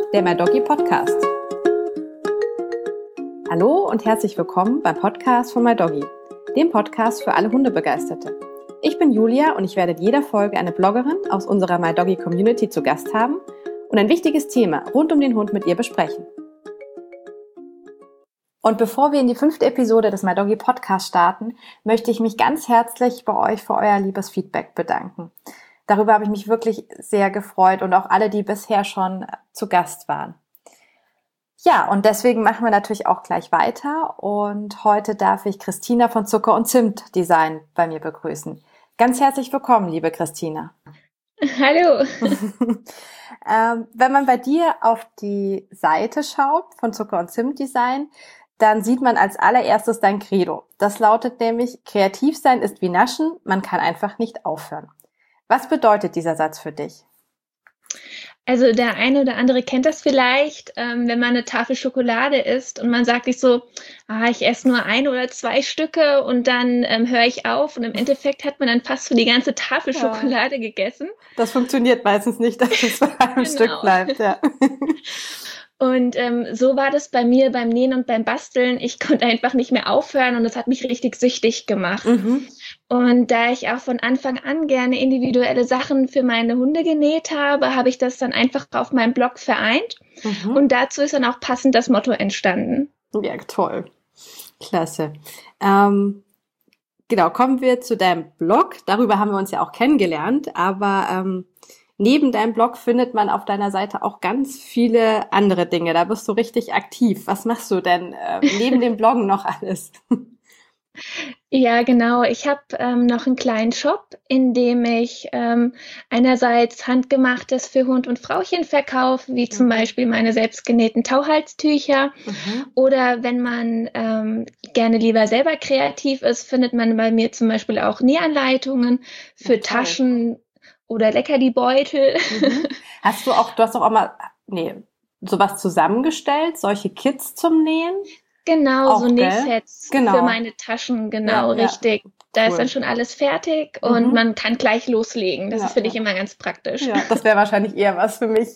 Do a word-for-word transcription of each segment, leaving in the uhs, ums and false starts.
der My Doggy Podcast. Hallo und herzlich willkommen beim Podcast von My Doggy, dem Podcast für alle Hundebegeisterte. Ich bin Julia und ich werde in jeder Folge eine Bloggerin aus unserer My Doggy Community zu Gast haben und ein wichtiges Thema rund um den Hund mit ihr besprechen. Und bevor wir in die fünfte Episode des My Doggy Podcast starten, möchte ich mich ganz herzlich bei euch für euer liebes Feedback bedanken. Darüber habe ich mich wirklich sehr gefreut und auch alle, die bisher schon zu Gast waren. Ja, und deswegen machen wir natürlich auch gleich weiter und heute darf ich Christina von Zucker und Zimt Design bei mir begrüßen. Ganz herzlich willkommen, liebe Christina. Hallo. ähm, wenn man bei dir auf die Seite schaut von Zucker und Zimt Design, dann sieht man als allererstes dein Credo. Das lautet nämlich, kreativ sein ist wie Naschen, man kann einfach nicht aufhören. Was bedeutet dieser Satz für dich? Also der eine oder andere kennt das vielleicht, ähm, wenn man eine Tafel Schokolade isst und man sagt sich so, ah, ich esse nur ein oder zwei Stücke und dann ähm, höre ich auf und im Endeffekt hat man dann fast so die ganze Tafel Ja. Schokolade gegessen. Das funktioniert meistens nicht, dass es bei einem Genau. Stück bleibt. Ja. Und ähm, so war das bei mir beim Nähen und beim Basteln. Ich konnte einfach nicht mehr aufhören und das hat mich richtig süchtig gemacht. Mhm. Und da ich auch von Anfang an gerne individuelle Sachen für meine Hunde genäht habe, habe ich das dann einfach auf meinem Blog vereint. Mhm. Und dazu ist dann auch passend das Motto entstanden. Ja, toll. Klasse. Ähm, genau, kommen wir zu deinem Blog. Darüber haben wir uns ja auch kennengelernt, aber ähm, neben deinem Blog findet man auf deiner Seite auch ganz viele andere Dinge. Da bist du richtig aktiv. Was machst du denn äh, neben dem Bloggen noch alles? Ja, genau. Ich habe ähm, noch einen kleinen Shop, in dem ich ähm, einerseits Handgemachtes für Hund und Frauchen verkaufe, wie zum Mhm. Beispiel meine selbstgenähten Tauhalstücher. Mhm. Oder wenn man ähm, gerne lieber selber kreativ ist, findet man bei mir zum Beispiel auch Nähanleitungen für Ja, toll. Taschen oder Leckerli-Beutel. Mhm. Hast du auch, du hast doch auch mal, nee, sowas zusammengestellt, solche Kits zum Nähen? Genau, Auch, so gell? Nähsets Genau. für meine Taschen, genau, Ja, ja. richtig. Da ist Cool. dann schon alles fertig und Mhm. man kann gleich loslegen. Das Ja, ist, finde ich, ja. immer ganz praktisch. Ja, das wäre wahrscheinlich eher was für mich.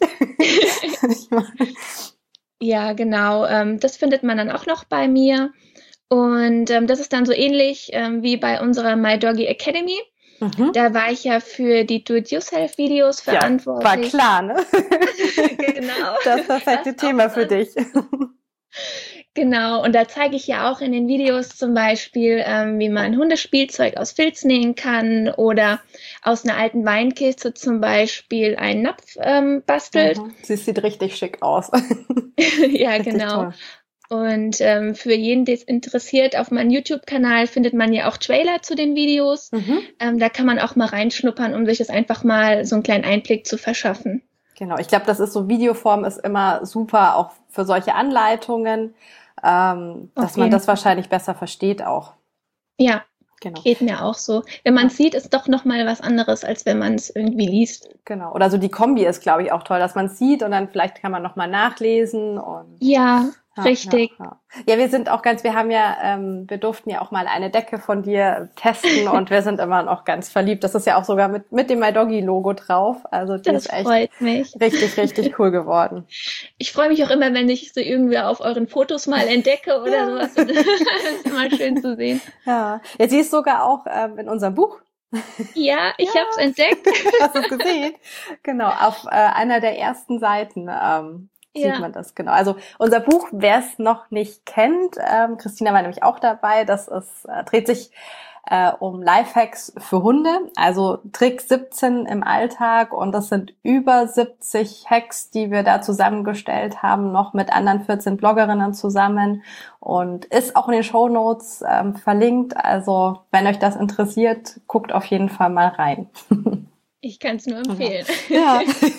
Ja, genau. Ähm, das findet man dann auch noch bei mir. Und ähm, das ist dann so ähnlich ähm, wie bei unserer My Doggy Academy. Mhm. Da war ich ja für die Do-it-yourself-Videos Ja, war verantwortlich. klar, ne? Genau. Das perfekte Das Thema auch für dann. dich. Genau, und da zeige ich ja auch in den Videos zum Beispiel, ähm, wie man Hundespielzeug aus Filz nähen kann oder aus einer alten Weinkiste zum Beispiel einen Napf ähm, bastelt. Mhm. Sie sieht richtig schick aus. Ja, Richtig genau. toll. Und ähm, für jeden, der es interessiert, auf meinem YouTube-Kanal findet man ja auch Trailer zu den Videos. Mhm. Ähm, da kann man auch mal reinschnuppern, um sich das einfach mal so einen kleinen Einblick zu verschaffen. Genau, ich glaube, das ist so, Videoform ist immer super, auch für solche Anleitungen, ähm, Auf dass man jeden das Fall. wahrscheinlich besser versteht auch. Ja, Genau. geht mir auch so. Wenn man Ja. es sieht, ist doch nochmal was anderes, als wenn man es irgendwie liest. Genau. Oder so die Kombi ist, glaube ich, auch toll, dass man es sieht und dann vielleicht kann man nochmal nachlesen und Ja, ja, richtig. Ja, ja. ja, wir sind auch ganz, wir haben ja, ähm, wir durften ja auch mal eine Decke von dir testen und wir sind immer noch ganz verliebt. Das ist ja auch sogar mit mit dem My Doggy Logo drauf. Also die Das ist echt freut mich. richtig, richtig cool geworden. Ich freue mich auch immer, wenn ich so irgendwie auf euren Fotos mal entdecke oder Ja. sowas. Das ist immer schön zu sehen. Ja, ja, sie ist sogar auch ähm, in unserem Buch. Ja, ich Ja. habe es entdeckt. Hast du es gesehen? Genau, auf äh, einer der ersten Seiten ähm, sieht Ja. man das, genau. Also unser Buch, wer es noch nicht kennt, ähm, Christina war nämlich auch dabei, das ist, äh, dreht sich äh, um Lifehacks für Hunde, also Trick siebzehn im Alltag und das sind über siebzig Hacks, die wir da zusammengestellt haben, noch mit anderen vierzehn Bloggerinnen zusammen und ist auch in den Shownotes ähm, verlinkt, also wenn euch das interessiert, guckt auf jeden Fall mal rein. Ich kann es nur empfehlen. Ja.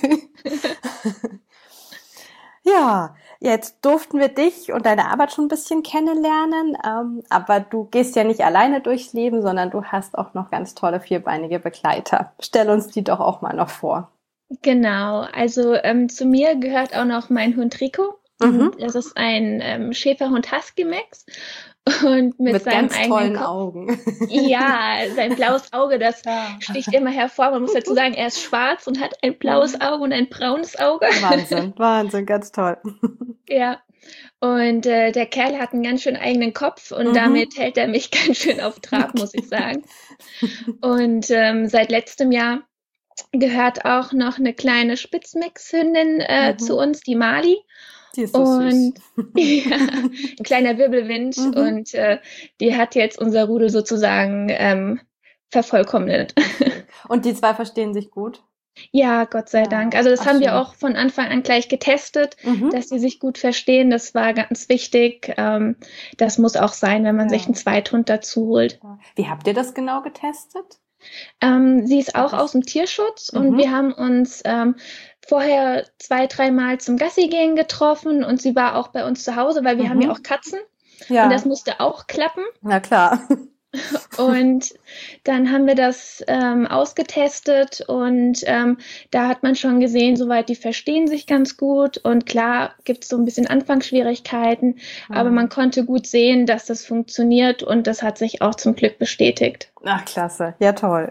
Ja, jetzt durften wir dich und deine Arbeit schon ein bisschen kennenlernen, ähm, aber du gehst ja nicht alleine durchs Leben, sondern du hast auch noch ganz tolle vierbeinige Begleiter. Stell uns die doch auch mal noch vor. Genau, also ähm, zu mir gehört auch noch mein Hund Rico. Mhm. Das ist ein ähm, Schäferhund-Husky-Mix. und mit, mit seinem ganz eigenen tollen Kopf. Augen. Ja, sein blaues Auge, das Ja. sticht immer hervor. Man muss dazu sagen, er ist schwarz und hat ein blaues Auge und ein braunes Auge. Wahnsinn, Wahnsinn, ganz toll. Ja, und äh, der Kerl hat einen ganz schön eigenen Kopf und Mhm. damit hält er mich ganz schön auf Trab, muss ich sagen. Und ähm, seit letztem Jahr gehört auch noch eine kleine Spitzmix-Hündin äh, Mhm. zu uns, die Mali. Die ist so Und süß. ja, ein kleiner Wirbelwind. Mhm. Und äh, die hat jetzt unser Rudel sozusagen ähm, vervollkommnet. Und die zwei verstehen sich gut? Ja, Gott sei Ja. Dank. Also das Ach, haben schön. wir auch von Anfang an gleich getestet, Mhm. dass die sich gut verstehen. Das war ganz wichtig. Ähm, das muss auch sein, wenn man Ja. sich einen Zweithund dazu holt. Wie habt ihr das genau getestet? Ähm, sie ist auch Das- aus dem Tierschutz Mhm. und wir haben uns ähm, vorher zwei, dreimal zum Gassi-Gehen getroffen und sie war auch bei uns zu Hause, weil wir Mhm. haben ja auch Katzen Ja, und das musste auch klappen. na klar. Und dann haben wir das ähm, ausgetestet und ähm, da hat man schon gesehen, soweit die verstehen sich ganz gut und klar gibt es so ein bisschen Anfangsschwierigkeiten, aber Mhm. man konnte gut sehen, dass das funktioniert und das hat sich auch zum Glück bestätigt. Ach, klasse. Ja, toll.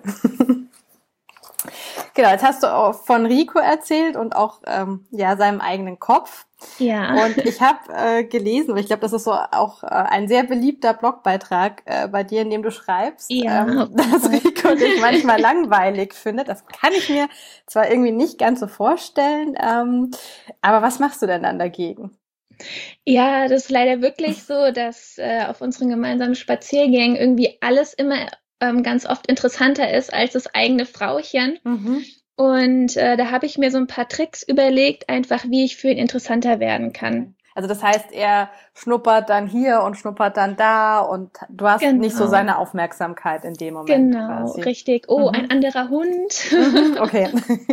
Genau, jetzt hast du auch von Rico erzählt und auch ähm, ja seinem eigenen Kopf. Ja. Und ich habe äh, gelesen, und ich glaube, das ist so auch äh, ein sehr beliebter Blogbeitrag äh, bei dir, in dem du schreibst, Ja. ähm, dass Rico dich manchmal langweilig findet. Das kann ich mir zwar irgendwie nicht ganz so vorstellen, ähm, aber was machst du denn dann dagegen? Ja, das ist leider wirklich so, dass äh, auf unseren gemeinsamen Spaziergängen irgendwie alles immer ähm, ganz oft interessanter ist als das eigene Frauchen. Mhm. Und äh, da habe ich mir so ein paar Tricks überlegt, einfach wie ich für ihn interessanter werden kann. Also das heißt, er schnuppert dann hier und schnuppert dann da und du hast Genau. nicht so seine Aufmerksamkeit in dem Moment Genau, quasi. richtig. Oh, Mhm. ein anderer Hund. Mhm, okay.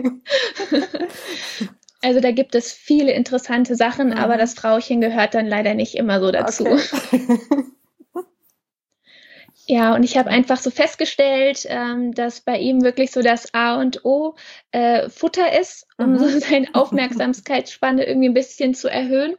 Also da gibt es viele interessante Sachen, Mhm. aber das Frauchen gehört dann leider nicht immer so dazu. Okay. Ja, und ich habe einfach so festgestellt, ähm, dass bei ihm wirklich so das A und O äh, Futter ist, um Mhm. so seine Aufmerksamkeitsspanne irgendwie ein bisschen zu erhöhen.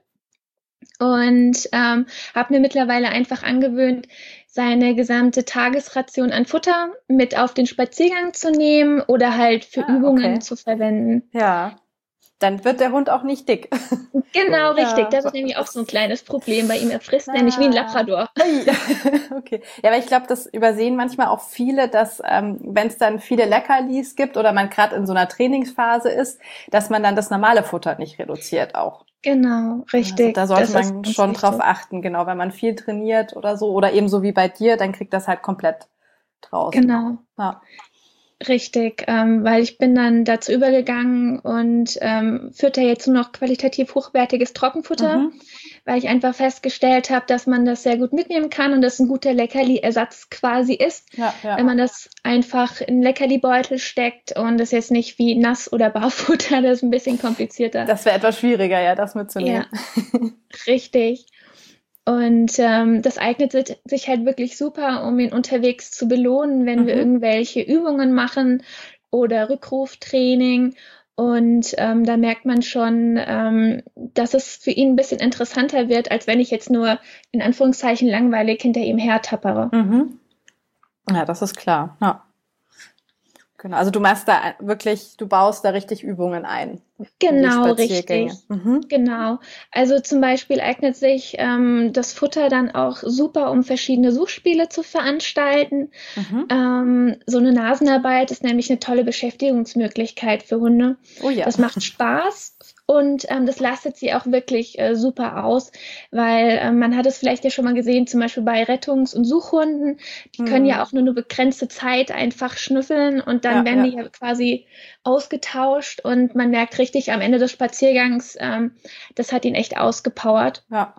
Und ähm, habe mir mittlerweile einfach angewöhnt, seine gesamte Tagesration an Futter mit auf den Spaziergang zu nehmen oder halt für Ah, Übungen okay. zu verwenden. Ja, dann wird der Hund auch nicht dick. Genau, Ja. richtig. Das ist nämlich auch so ein kleines Problem bei ihm. Er frisst nämlich wie ein Labrador. Ui. Okay. Ja, aber ich glaube, das übersehen manchmal auch viele, dass ähm, wenn es dann viele Leckerlis gibt oder man gerade in so einer Trainingsphase ist, dass man dann das normale Futter nicht reduziert auch. Genau, richtig. Also da sollte Das ist man ganz schon wichtig. drauf achten, genau, wenn man viel trainiert oder so oder eben so wie bei dir, dann kriegt das halt komplett draußen. Genau. Ja. Richtig, ähm, weil ich bin dann dazu übergegangen und ähm, fütter jetzt nur noch qualitativ hochwertiges Trockenfutter, Mhm. weil ich einfach festgestellt habe, dass man das sehr gut mitnehmen kann und das ein guter Leckerli-Ersatz quasi ist, Ja, ja. wenn man das einfach in einen Leckerli-Beutel steckt und das jetzt nicht wie Nass- oder Barfutter, das ist ein bisschen komplizierter. Das wäre etwas schwieriger, ja, das mitzunehmen. Ja, richtig. Und ähm, das eignet si- sich halt wirklich super, um ihn unterwegs zu belohnen, wenn wir Mhm. irgendwelche Übungen machen oder Rückruftraining. Und ähm, da merkt man schon, ähm, dass es für ihn ein bisschen interessanter wird, als wenn ich jetzt nur in Anführungszeichen langweilig hinter ihm hertappere. Mhm. Ja, das ist klar. Ja. Genau. Also du machst da wirklich, du baust da richtig Übungen ein. in die Genau, Spaziergänge. richtig. Mhm. Genau. Also zum Beispiel eignet sich ähm, das Futter dann auch super, um verschiedene Suchspiele zu veranstalten. Mhm. Ähm, so eine Nasenarbeit ist nämlich eine tolle Beschäftigungsmöglichkeit für Hunde. Oh ja. Das macht Spaß und ähm, das lastet sie auch wirklich äh, super aus, weil ähm, man hat es vielleicht ja schon mal gesehen, zum Beispiel bei Rettungs- und Suchhunden, die können Mhm. ja auch nur eine begrenzte Zeit einfach schnüffeln und dann Ja, werden ja. die ja quasi ausgetauscht und man merkt richtig am Ende des Spaziergangs, ähm, das hat ihn echt ausgepowert. Ja.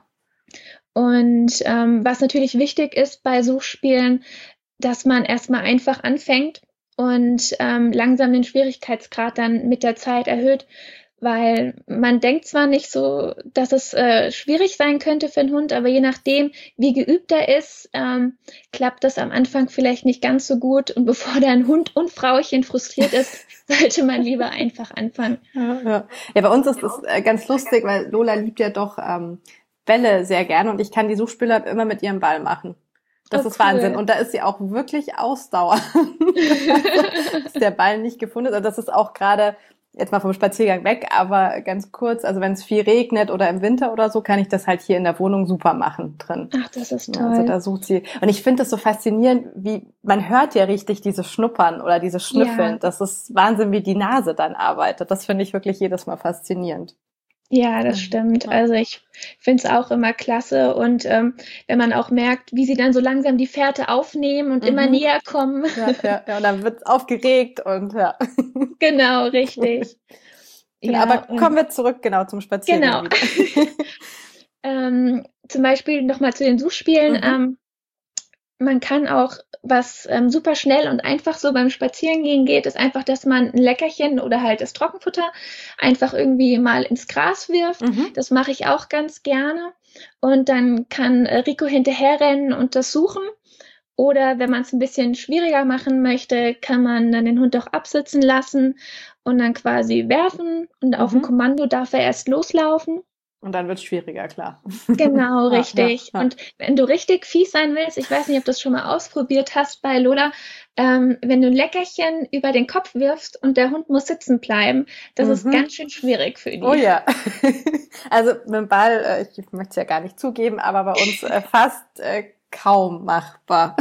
Und ähm, was natürlich wichtig ist bei Suchspielen, dass man erstmal einfach anfängt und ähm, langsam den Schwierigkeitsgrad dann mit der Zeit erhöht, weil man denkt zwar nicht so, dass es äh, schwierig sein könnte für einen Hund, aber je nachdem, wie geübt er ist, ähm, klappt das am Anfang vielleicht nicht ganz so gut. Und bevor dann Hund und Frauchen frustriert ist, sollte man lieber einfach anfangen. Ja, ja. Ja, bei uns ist das äh, ganz lustig, weil Lola liebt ja doch ähm, Bälle sehr gerne und ich kann die Suchspiele immer mit ihrem Ball machen. Das Oh, ist cool. Wahnsinn. Und da ist sie auch wirklich Ausdauer. Dass der Ball nicht gefunden ist. Also das ist auch gerade, jetzt mal vom Spaziergang weg, aber ganz kurz, also wenn es viel regnet oder im Winter oder so, kann ich das halt hier in der Wohnung super machen drin. Ach, das ist toll. Also da sucht sie. Und ich finde das so faszinierend, wie, man hört ja richtig dieses Schnuppern oder dieses Schnüffeln. Ja. Das ist Wahnsinn, wie die Nase dann arbeitet. Das finde ich wirklich jedes Mal faszinierend. Ja, das Mhm. stimmt. Ja. Also ich finde es auch immer klasse. Und ähm, wenn man auch merkt, wie sie dann so langsam die Fährte aufnehmen und Mhm. immer näher kommen. Ja, ja, ja. Und dann wird's aufgeregt und ja. Genau, richtig. Genau, Ja, aber und- kommen wir zurück, genau, zum Spaziergang Genau. wieder. ähm, zum Beispiel nochmal zu den Suchspielen. Mhm. Ähm, man kann auch, was ähm, super schnell und einfach so beim Spazierengehen geht, ist einfach, dass man ein Leckerchen oder halt das Trockenfutter einfach irgendwie mal ins Gras wirft. Mhm. Das mache ich auch ganz gerne. Und dann kann äh, Rico hinterherrennen und das suchen. Oder wenn man es ein bisschen schwieriger machen möchte, kann man dann den Hund auch absitzen lassen und dann quasi werfen. Und auf Mhm. ein Kommando darf er erst loslaufen. Und dann wird's schwieriger, klar. Genau, Ja, richtig. ja, ja. Und wenn du richtig fies sein willst, ich weiß nicht, ob du das schon mal ausprobiert hast bei Lola, ähm, wenn du ein Leckerchen über den Kopf wirfst und der Hund muss sitzen bleiben, das ist Mhm. ganz schön schwierig für die. Oh ja. Also mit dem Ball, äh, ich möchte es ja gar nicht zugeben, aber bei uns äh, fast äh, kaum machbar.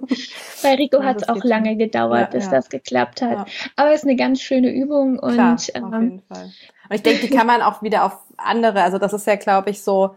Bei Rico Ja, hat es das auch geht lange schon. gedauert, Ja, bis ja. das geklappt hat. Ja. Aber es ist eine ganz schöne Übung und Klar, auf ähm, jeden Fall. Und ich denke, die kann man auch wieder auf andere, also das ist ja, glaube ich, so,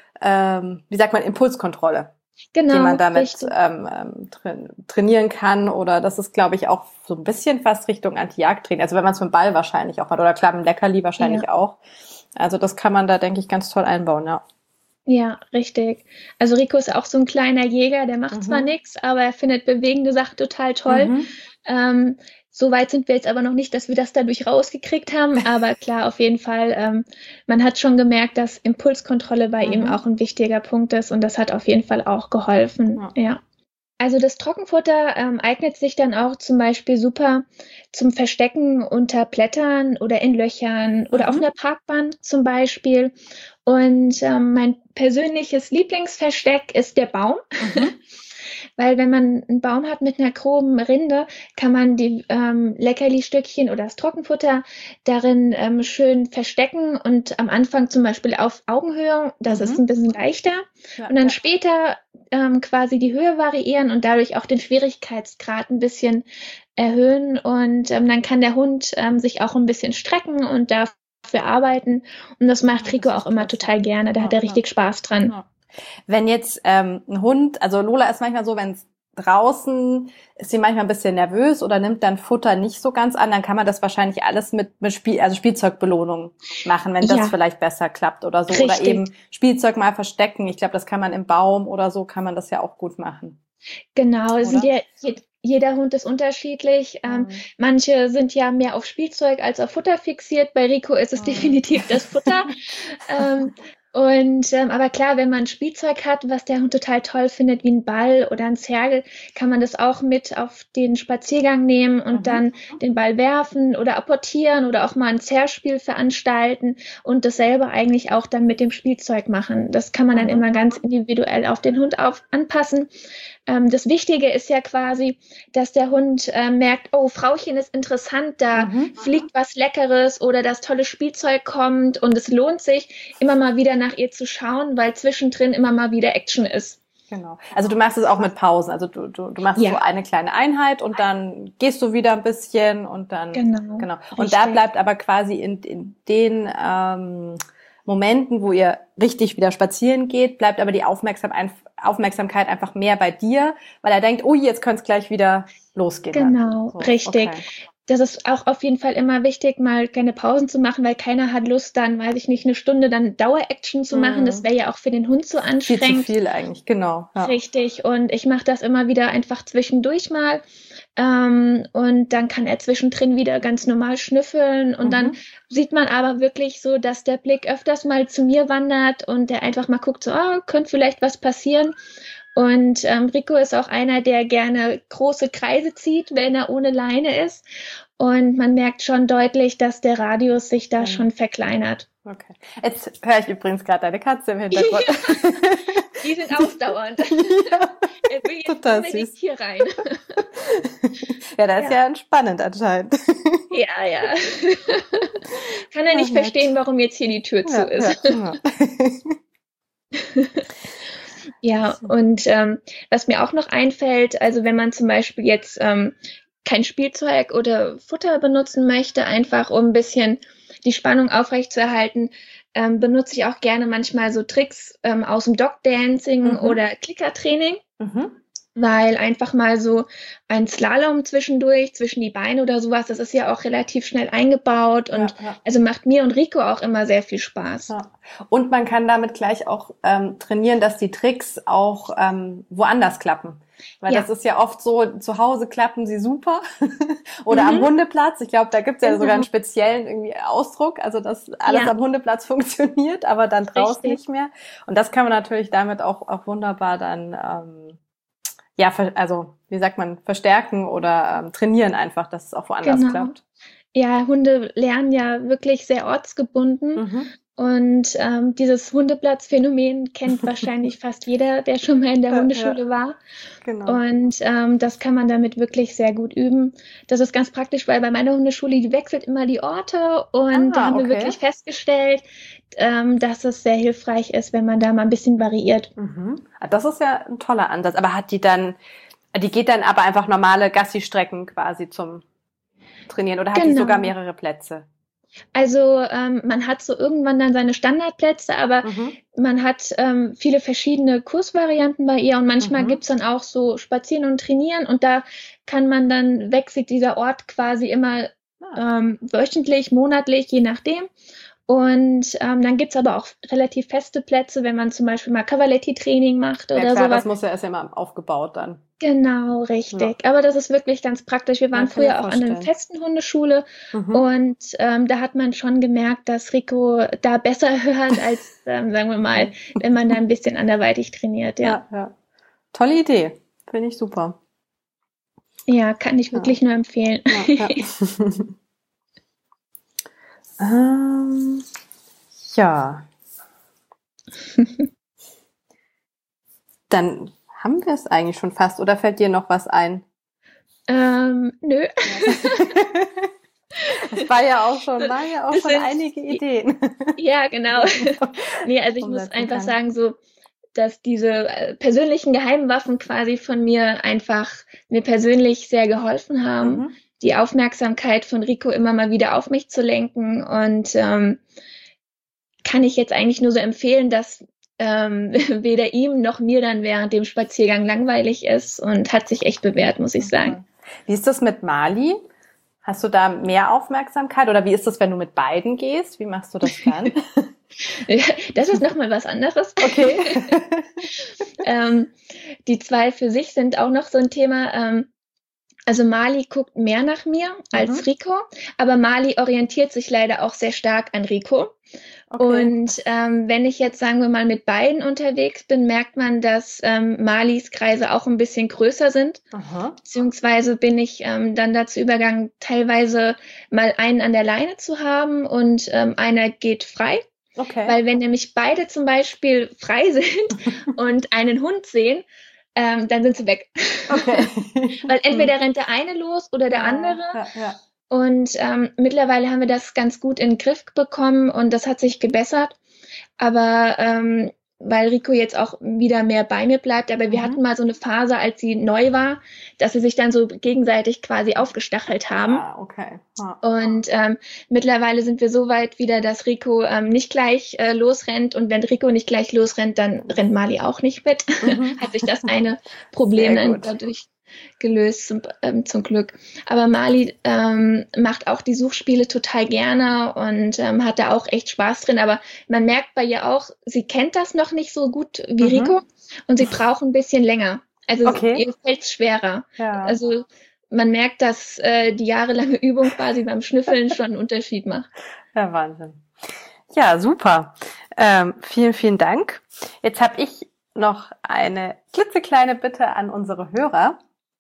ähm, wie sagt man, Impulskontrolle, genau, die man damit richtig. ähm, ähm, tra trainieren kann. Oder das ist, glaube ich, auch so ein bisschen fast Richtung Anti-Jagd-Training. Also wenn man es mit dem Ball wahrscheinlich auch hat. Oder klar, mit dem Leckerli wahrscheinlich auch. Also das kann man da, denke ich, ganz toll einbauen, ja. Ja, richtig. Also Rico ist auch so ein kleiner Jäger, der macht Mhm. zwar nichts, aber er findet bewegende Sachen total toll. Mhm. Ähm, so weit sind wir jetzt aber noch nicht, dass wir das dadurch rausgekriegt haben. Aber klar, auf jeden Fall, ähm, man hat schon gemerkt, dass Impulskontrolle bei Mhm. ihm auch ein wichtiger Punkt ist und das hat auf jeden Fall auch geholfen. Ja. Ja. Also das Trockenfutter ähm, eignet sich dann auch zum Beispiel super zum Verstecken unter Blättern oder in Löchern oder Mhm. auf einer Parkbank zum Beispiel. Und ähm, mein persönliches Lieblingsversteck ist der Baum. Mhm. Weil wenn man einen Baum hat mit einer groben Rinde, kann man die ähm, Leckerli-Stückchen oder das Trockenfutter darin ähm, schön verstecken und am Anfang zum Beispiel auf Augenhöhe, das Mhm. ist ein bisschen leichter. Ja, Und dann ja. später ähm, quasi die Höhe variieren und dadurch auch den Schwierigkeitsgrad ein bisschen erhöhen. Und ähm, dann kann der Hund ähm, sich auch ein bisschen strecken und dafür arbeiten. Und das macht Ja, Rico das ist auch immer klasse. total gerne. Da Ja, hat er ja. richtig Spaß dran. Ja. Wenn jetzt ähm, ein Hund, also Lola ist manchmal so, wenn es draußen ist sie manchmal ein bisschen nervös oder nimmt dann Futter nicht so ganz an, dann kann man das wahrscheinlich alles mit, mit Spiel, also Spielzeugbelohnung machen, wenn das Ja. vielleicht besser klappt oder so. Richtig. Oder eben Spielzeug mal verstecken. Ich glaube, das kann man im Baum oder so, kann man das ja auch gut machen. Genau, es sind Oder? ja, je, jeder Hund ist unterschiedlich. Ähm, Mhm. manche sind ja mehr auf Spielzeug als auf Futter fixiert. Bei Rico ist es Mhm. definitiv das Futter. ähm, und ähm, aber klar, wenn man Spielzeug hat, was der Hund total toll findet, wie ein Ball oder ein Zergel, kann man das auch mit auf den Spaziergang nehmen und Mhm. dann den Ball werfen oder apportieren oder auch mal ein Zerspiel veranstalten und dasselbe eigentlich auch dann mit dem Spielzeug machen. Das kann man dann Mhm. immer ganz individuell auf den Hund auf, anpassen. Ähm, das Wichtige ist ja quasi, dass der Hund äh, merkt, oh, Frauchen ist interessant, da Mhm. fliegt was Leckeres oder das tolle Spielzeug kommt und es lohnt sich, immer mal wieder nach ihr zu schauen, weil zwischendrin immer mal wieder Action ist. Genau. Also du machst es auch mit Pausen. Also du, du, du machst Ja. so eine kleine Einheit und dann gehst du wieder ein bisschen und dann Genau. genau. Und da Richtig. bleibt aber quasi in, in den ähm, Momenten, wo ihr richtig wieder spazieren geht, bleibt aber die Aufmerksam, Aufmerksamkeit einfach mehr bei dir, weil er denkt, oh, jetzt könnte es gleich wieder losgehen. dann. Genau, So, richtig. okay. Das ist auch auf jeden Fall immer wichtig, mal keine Pausen zu machen, weil keiner hat Lust, dann, weiß ich nicht, eine Stunde dann Dauer-Action zu machen. Mhm. Das wäre ja auch für den Hund zu Viel zu anstrengend. viel eigentlich, genau. Ja. Richtig. Und ich mache das immer wieder einfach zwischendurch mal. Ähm, und dann kann er zwischendrin wieder ganz normal schnüffeln. Und Mhm. dann sieht man aber wirklich so, dass der Blick öfters mal zu mir wandert und der einfach mal guckt, so, oh, könnte vielleicht was passieren. Und ähm, Rico ist auch einer, der gerne große Kreise zieht, wenn er ohne Leine ist. Und man merkt schon deutlich, dass der Radius sich da ja. schon verkleinert. Okay. Jetzt höre ich übrigens gerade deine Katze im Hintergrund. Ja, die sind ausdauernd. Ja, er will jetzt total süß. Hier rein. Ja, das ist ja, ja entspannend anscheinend. Ja, ja. Kann er nicht verstehen, warum jetzt hier die Tür zu ja, ist. Ja, ja. Ja, und ähm, was mir auch noch einfällt, also wenn man zum Beispiel jetzt ähm, kein Spielzeug oder Futter benutzen möchte, einfach um ein bisschen die Spannung aufrechtzuerhalten, ähm, benutze ich auch gerne manchmal so Tricks ähm, aus dem Dog-Dancing mhm. oder Klickertraining, mhm. weil einfach mal so ein Slalom zwischendurch, zwischen die Beine oder sowas, das ist ja auch relativ schnell eingebaut und ja, ja. also macht mir und Rico auch immer sehr viel Spaß. Ja. Und man kann damit gleich auch ähm, trainieren, dass die Tricks auch ähm, woanders klappen. Weil ja. das ist ja oft so, zu Hause klappen sie super oder mhm. am Hundeplatz. Ich glaube, da gibt es ja genau. sogar einen speziellen irgendwie Ausdruck, also dass alles ja. am Hundeplatz funktioniert, aber dann draußen Richtig. Nicht mehr. Und das kann man natürlich damit auch, auch wunderbar dann, ähm, ja, also wie sagt man, verstärken oder ähm, trainieren einfach, dass es auch woanders genau. klappt. Ja, Hunde lernen ja wirklich sehr ortsgebunden. Mhm. Und ähm, dieses Hundeplatzphänomen kennt wahrscheinlich fast jeder, der schon mal in der ja, Hundeschule ja. war. Genau. Und ähm, das kann man damit wirklich sehr gut üben. Das ist ganz praktisch, weil bei meiner Hundeschule, die wechselt immer die Orte. Und ah, da haben okay. wir wirklich festgestellt, ähm, dass es sehr hilfreich ist, wenn man da mal ein bisschen variiert. Mhm. Das ist ja ein toller Ansatz. Aber hat die dann, die geht dann aber einfach normale Gassi-Strecken quasi zum Trainieren oder hat genau. die sogar mehrere Plätze? Also ähm, man hat so irgendwann dann seine Standardplätze, aber mhm. man hat ähm, viele verschiedene Kursvarianten bei ihr und manchmal mhm. gibt's dann auch so Spazieren und Trainieren und da kann man dann wechselt dieser Ort quasi immer ähm, wöchentlich, monatlich, je nachdem. Und ähm, dann gibt's aber auch relativ feste Plätze, wenn man zum Beispiel mal Cavaletti-Training macht oder ja, klar, sowas. Das muss ja erst immer aufgebaut dann. Genau, richtig. Ja. Aber das ist wirklich ganz praktisch. Wir waren ja, früher auch an einer festen Hundeschule mhm. und ähm, da hat man schon gemerkt, dass Rico da besser hört, als, ähm, sagen wir mal, wenn man da ein bisschen anderweitig trainiert. Ja, ja, ja. Tolle Idee. Finde ich super. Ja, kann ich wirklich ja. nur empfehlen. Ja, ja. ähm, ja. Dann haben wir es eigentlich schon fast, oder fällt dir noch was ein? Ähm, nö. Das war ja auch schon, war ja auch das schon sind, einige Ideen. Ja, genau. Nee, also ich muss einfach kann. sagen, so, dass diese persönlichen Geheimwaffen quasi von mir einfach mir persönlich sehr geholfen haben, mhm. die Aufmerksamkeit von Rico immer mal wieder auf mich zu lenken und ähm, kann ich jetzt eigentlich nur so empfehlen, dass ähm, weder ihm noch mir dann während dem Spaziergang langweilig ist und hat sich echt bewährt, muss ich sagen. Wie ist das mit Mali? Hast du da mehr Aufmerksamkeit oder wie ist das, wenn du mit beiden gehst? Wie machst du das dann? Das ist nochmal was anderes. Okay. ähm, die zwei für sich sind auch noch so ein Thema. Ähm, also Mali guckt mehr nach mir als mhm. Rico, aber Mali orientiert sich leider auch sehr stark an Rico. Okay. Und ähm, wenn ich jetzt, sagen wir mal, mit beiden unterwegs bin, merkt man, dass ähm, Malis Kreise auch ein bisschen größer sind. Aha. Beziehungsweise bin ich ähm, dann dazu übergegangen, teilweise mal einen an der Leine zu haben und ähm, einer geht frei. Okay. Weil wenn nämlich beide zum Beispiel frei sind und einen Hund sehen, ähm, dann sind sie weg. Okay. Weil entweder rennt der eine los oder der ja, andere. Ja, ja. Und ähm, mittlerweile haben wir das ganz gut in den Griff bekommen und das hat sich gebessert. Aber ähm, weil Rico jetzt auch wieder mehr bei mir bleibt, aber wir mhm. hatten mal so eine Phase, als sie neu war, dass sie sich dann so gegenseitig quasi aufgestachelt haben. Ah, okay. Ah. Und ähm, mittlerweile sind wir so weit wieder, dass Rico ähm, nicht gleich äh, losrennt und wenn Rico nicht gleich losrennt, dann rennt Mali auch nicht mit. Mhm. Hat sich das eine Problem dann dadurch gelöst, zum, ähm, zum Glück. Aber Mali ähm, macht auch die Suchspiele total gerne und ähm, hat da auch echt Spaß drin. Aber man merkt bei ihr auch, sie kennt das noch nicht so gut wie mhm. Rico und sie braucht ein bisschen länger. Also okay. ihr fällt es schwerer. Ja. Also man merkt, dass äh, die jahrelange Übung quasi beim Schnüffeln schon einen Unterschied macht. Ja, Wahnsinn. Ja, super. Ähm, vielen, vielen Dank. Jetzt habe ich noch eine klitzekleine Bitte an unsere Hörer.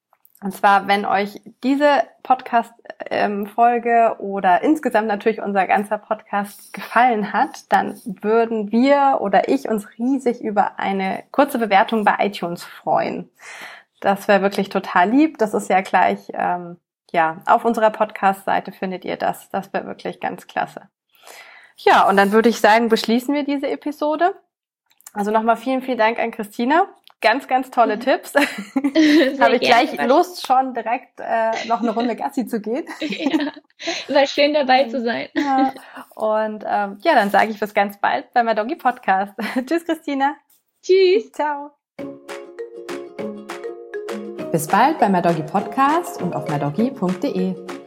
Und zwar, wenn euch diese Podcast-Folge oder insgesamt natürlich unser ganzer Podcast gefallen hat, dann würden wir oder ich uns riesig über eine kurze Bewertung bei iTunes freuen. Das wäre wirklich total lieb. Das ist ja gleich, ähm, ja, auf unserer Podcast-Seite findet ihr das. Das wäre wirklich ganz klasse. Ja, und dann würde ich sagen, beschließen wir diese Episode. Also nochmal vielen, vielen Dank an Christina. Ganz, ganz tolle Tipps. Habe ich gleich gerne Lust, schon direkt äh, noch eine Runde Gassi zu gehen. Ja, war schön dabei zu sein. Ja. Und ähm, ja, dann sage ich bis ganz bald beim MyDoggy Podcast. Tschüss, Christina. Tschüss. Ciao. Bis bald beim MyDoggy Podcast und auf mydoggy punkt de.